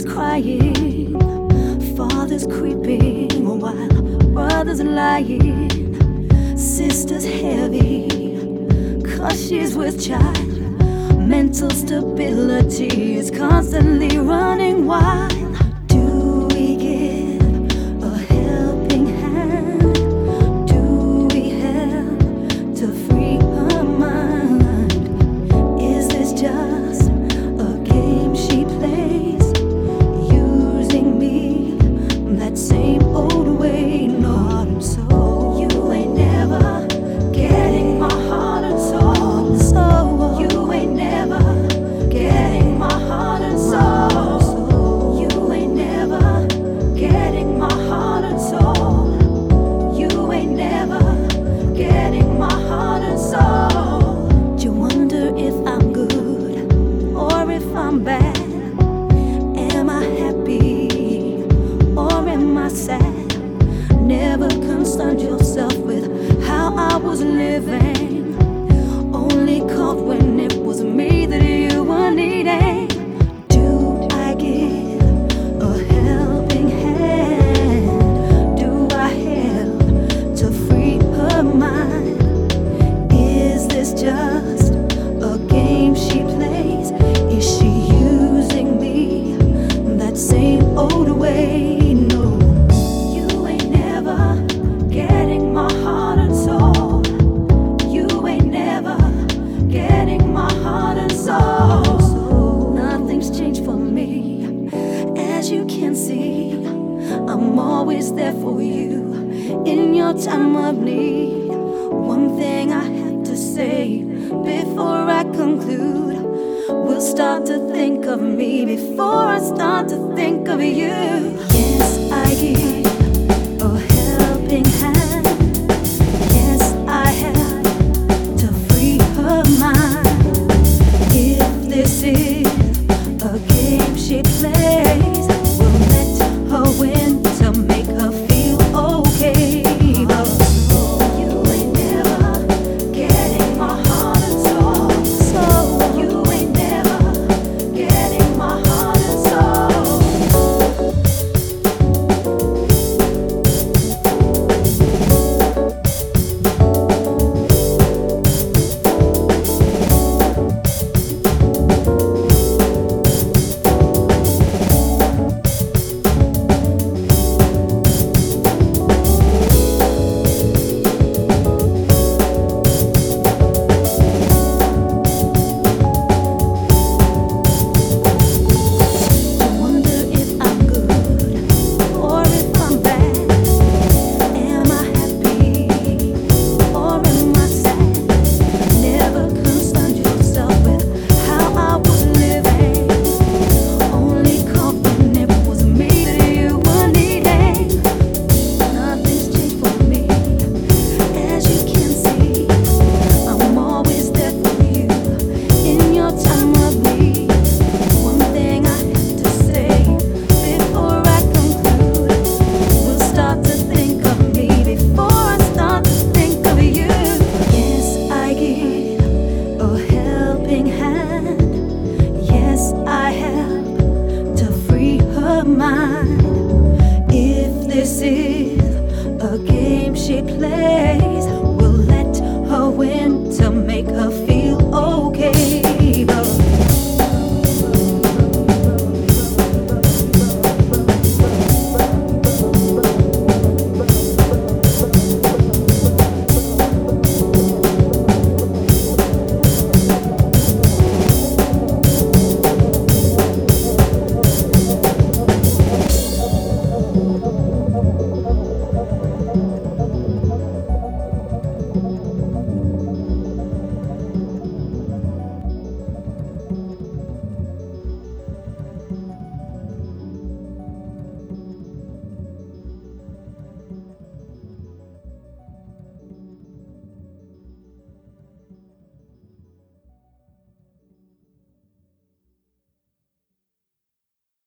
Mother's crying, father's creeping, while brother's lying, sister's heavy, 'cause she's with child. Mental stability is constantly running wild. Do we give a helping hand? Do we help to free her mind? Is this just a game she plays, using me that same old way? No, heart and soul, you ain't never getting my heart and soul. So you ain't never getting my heart and soul. You ain't never getting my heart and soul. You ain't never getting my heart and soul. Do you wonder if I'm good or if I'm bad? Am I happy or am I sad? Never concerned yourself with how I was living. Only called when it was me that you were needing. Do I give a helping hand? Do I help to free her mind? Is this just a game she plays? Is she using me that same old way? No, you ain't never getting my heart and soul. You ain't never getting my heart and soul. Nothing's changed for me, as you can see. I'm always there for you in your time of need. One thing I have to say before I conclude: we'll start to think of me before I start to think of you. Yes, I give a helping hand. Yes, I have to free her mind. If this is a game she plays, we'll let her win to make her feel okay. But you ain't never getting my heart and soul. So you ain't never getting my heart and soul. Wonder if I'm good or if I'm bad. Am I happy or am I sad? Never concerned yourself with how I was living. Only called when it was me that you were needing. Nothing's changed for me, as you can see. I'm always there for you in your time of need. One thing I have to say before I conclude: we'll start to think of me before I start to think of you. Yes, I give a helping hand. Yes, I help to free her mind. If this is a game she plays,